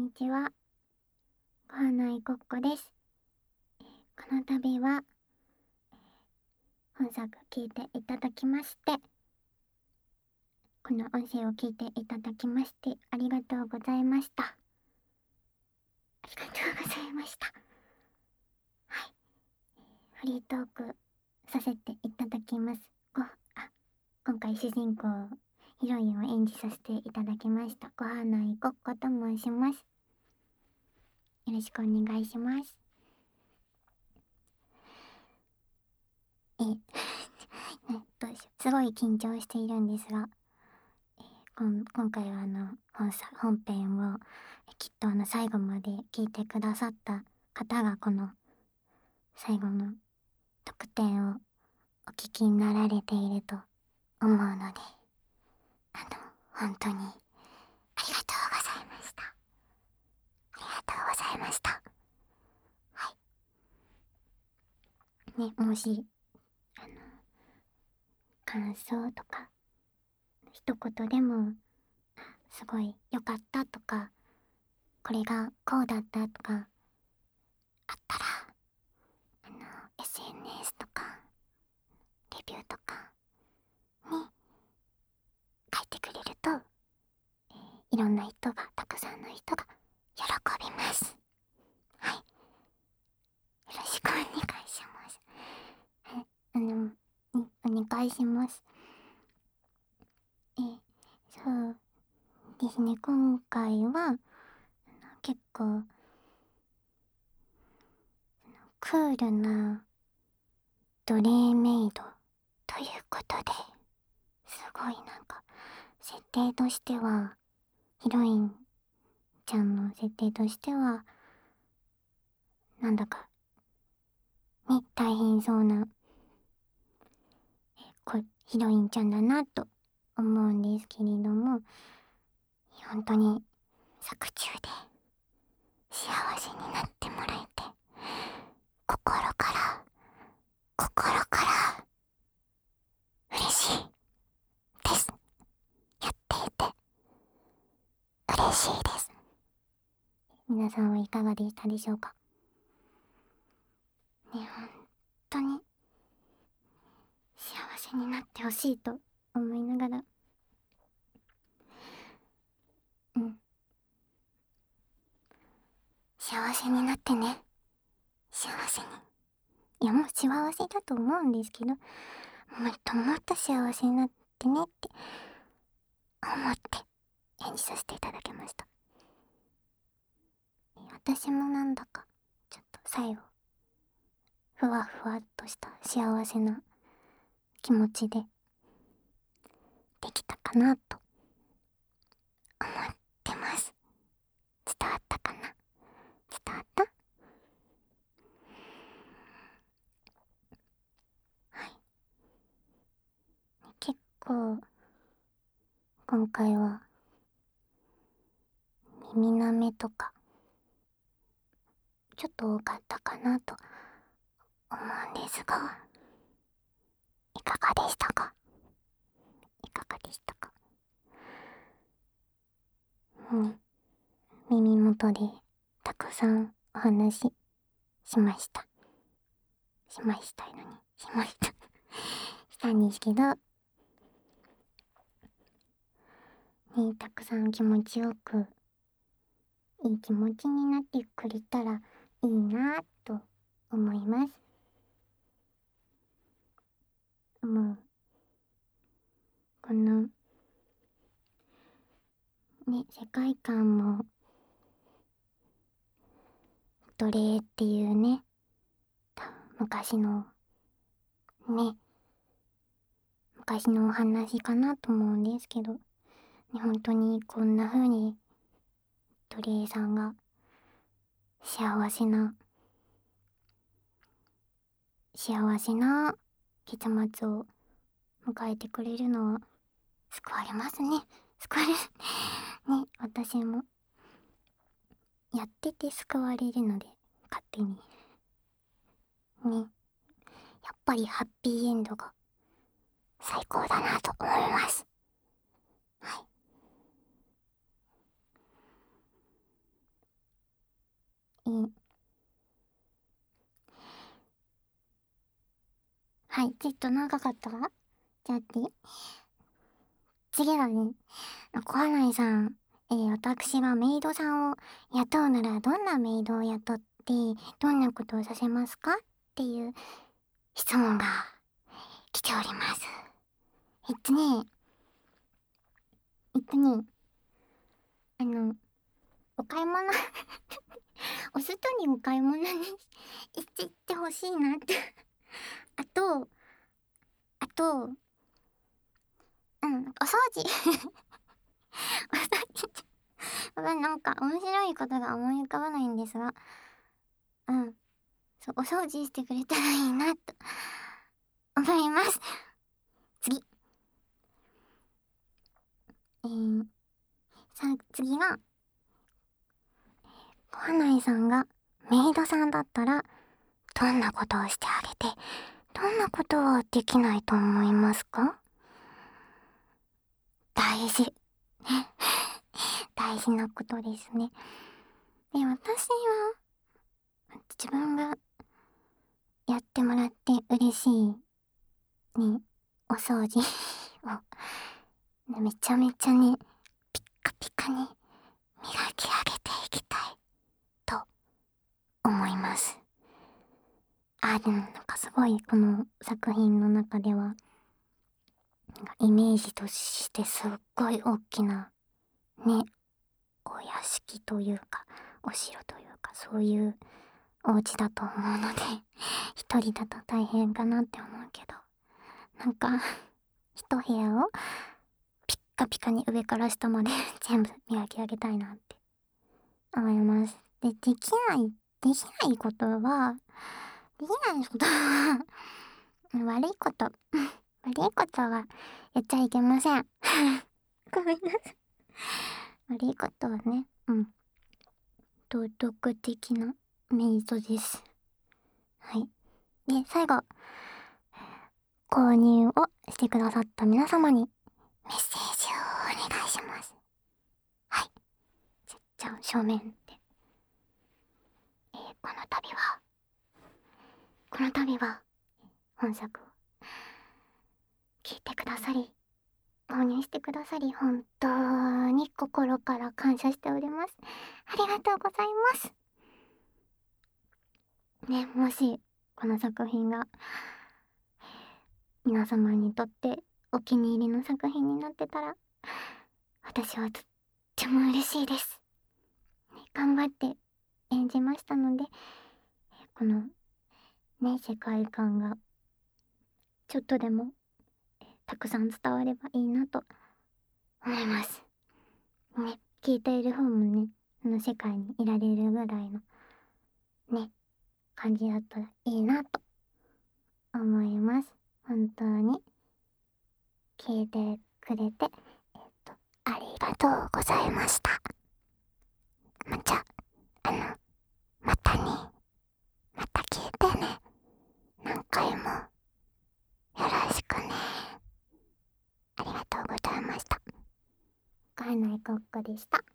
にちは。ごはないこっこです。この度は、本作聞いていただきまして、この音声を聞いていただきましてありがとうございました。ありがとうございました。はい。フリートークさせていただきます。今回主人公、ヒロインを演じさせていただきました。ごはないこっこと申します。よろしくお願いします。すごい緊張しているんですが、今回は本編をきっと最後まで聞いてくださった方がこの最後の特典をお聞きになられていると思うので、本当にありがとうございました。ありがとうございました。はい。ね、もし、感想とか、一言でも、すごい良かったとか、これがこうだったとか、あったら、SNS とか、レビューとかに書いてくれると、いろんな人が、たくさんの人が喜びます。はい。よろしくお願いします。お願いします。そうですね、今回は、結構、クールな奴隷メイドということで、すごい設定としては、ヒロインちゃんの設定としては、なんだか、ね、大変そうな、ヒロインちゃんだなと思うんですけれども、本当に作中で幸せになってもらえて、心から嬉しいです。やっていて嬉しいです。皆さんはいかがでしたでしょうかね。本当に幸せになってほしいと思いながら、幸せになってね。幸せに。いや、もう幸せだと思うんですけど、もっともっと幸せになってねって思って演じさせていただきました。私もなんだかちょっと最後ふわふわっとした幸せな気持ちでできたかなと思ってます。伝わったかな？伝わった？はい。結構今回は耳なめとかちょっと多かったかなと思うんですが、いかがでしたか？いかがでしたか？耳元でたくさんお話しました。しましたしたんですけど、たくさん気持ちよく、いい気持ちになってくれたらいいなと思います。もう、この、世界観も、奴隷っていうね、昔のお話かなと思うんですけど、本当にこんな風に奴隷さんが幸せな結末を迎えてくれるのは救われますね。救われるね、私もやってて救われるので、勝手にやっぱりハッピーエンドが最高だなと思います。はい。 はい、ちょっと長かったじゃあって次はね、小花井さん、私がメイドさんを雇うならどんなメイドを雇ってどんなことをさせますかっていう質問が来ております。えっとね、お買い物お外にお買い物に行っていってほしいなってあと、お掃除お掃除なんか面白いことが思い浮かばないんですが、そう、お掃除してくれたらいいなと思います。次。次が、小花井さんがメイドさんだったら、どんなことをしてあげて、どんなことはできないと思いますか？大事。大事なことですね。で、私は、自分がやってもらって嬉しい、ね、お掃除を、めちゃめちゃね、ピッカピカに磨き上げていきたいと思います。でもなんかすごいこの作品の中では、イメージとしてすっごい大きなね、お屋敷というか、お城というか、そういうお家だと思うので一人だと大変かなって思うけど、なんか一部屋をピッカピカに上から下まで全部磨き上げたいなって思います。で、できないことは悪いことはやっちゃいけません。ごめんなさい。悪いことはね、道徳的なメイドです。はい。で、最後、購入をしてくださった皆様にメッセージをお願いします。はい。じゃあ、正面で。この度は、本作を聞いてくださり、購入してくださり、本当に心から感謝しております。ありがとうございます。ね、もし、この作品が、皆様にとってお気に入りの作品になってたら、私はとっても嬉しいです。頑張って演じましたので、このね、世界観がちょっとでもたくさん伝わればいいなと思います。ね、聞いている方もね、この世界にいられるぐらいのね、感じだったらいいなと思います。本当に聞いてくれて、ありがとうございました。じゃあ、またね。また聞いてね。何回も。よろしくね。ありがとうございました。小花井コッコでした。